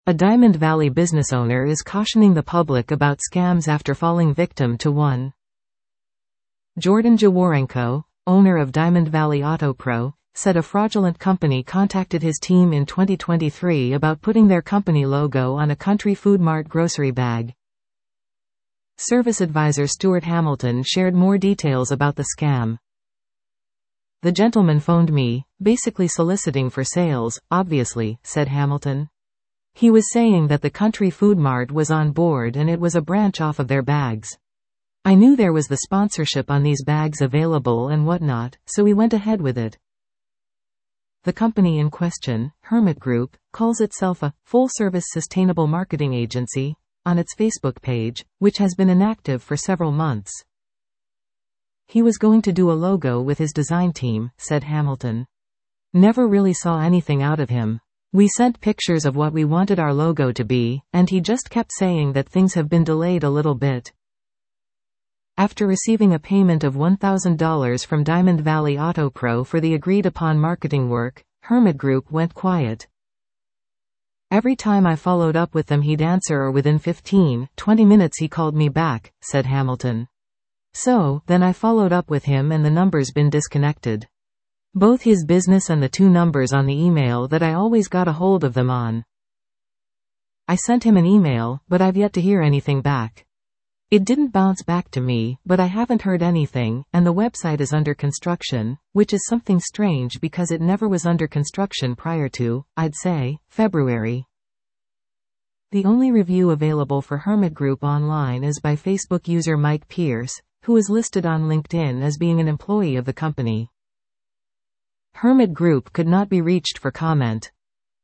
A Diamond Valley business owner is cautioning the public about scams after falling victim to one. Jordan Jaworenko, owner of Diamond Valley Auto Pro, said a fraudulent company contacted his team in 2023 about putting their company logo on a Country Food Mart grocery bag. Service advisor Stuart Hamilton shared more details about the scam. "The gentleman phoned me, basically soliciting for sales, obviously," said Hamilton. "He was saying that the Country Food Mart was on board and it was a branch off of their bags. I knew there was the sponsorship on these bags available and whatnot, so we went ahead with it." The company in question, Hermit Group, calls itself a full-service sustainable marketing agency on its Facebook page, which has been inactive for several months. "He was going to do a logo with his design team," said Hamilton. "Never really saw anything out of him. We sent pictures of what we wanted our logo to be, and he just kept saying that things have been delayed a little bit." After receiving a payment of $1,000 from Diamond Valley Auto Pro for the agreed-upon marketing work, Hermit Group went quiet. "Every time I followed up with them he'd answer, or within 15-20 minutes he called me back," said Hamilton. "So, then I followed up with him and the number's been disconnected. Both his business and the two numbers on the email that I always got a hold of them on. I sent him an email, but I've yet to hear anything back. It didn't bounce back to me, but I haven't heard anything, and the website is under construction, which is something strange because it never was under construction prior to, I'd say, February." The only review available for Hermit Group online is by Facebook user Mike Pierce, who is listed on LinkedIn as being an employee of the company. Hermit Group could not be reached for comment.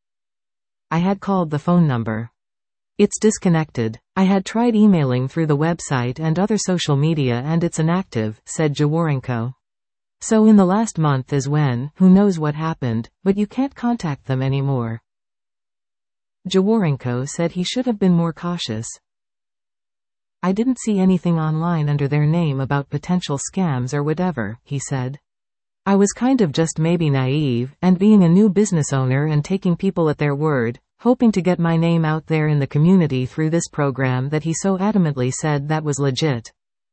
"I had called the phone number. It's disconnected. I had tried emailing through the website and other social media and it's inactive," said Jaworenko. "So in the last month is when, who knows what happened, but you can't contact them anymore." Jaworenko said he should have been more cautious. "I didn't see anything online under their name about potential scams or whatever," he said. "I was kind of just maybe naive, and being a new business owner and taking people at their word, hoping to get my name out there in the community through this program that he so adamantly said that was legit.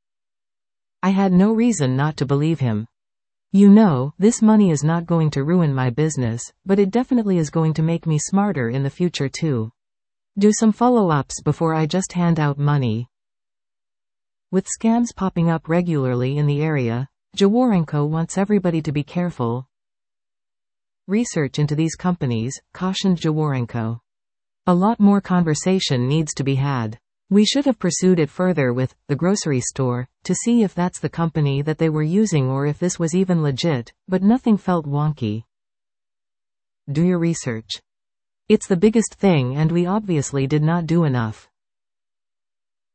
I had no reason not to believe him. You know, this money is not going to ruin my business, but it definitely is going to make me smarter in the future too. Do some follow-ups before I just hand out money." With scams popping up regularly in the area, Jaworenko wants everybody to be careful. "Research into these companies," cautioned Jaworenko. "A lot more conversation needs to be had. We should have pursued it further with the grocery store to see if that's the company that they were using or if this was even legit, but nothing felt wonky. Do your research. It's the biggest thing and we obviously did not do enough."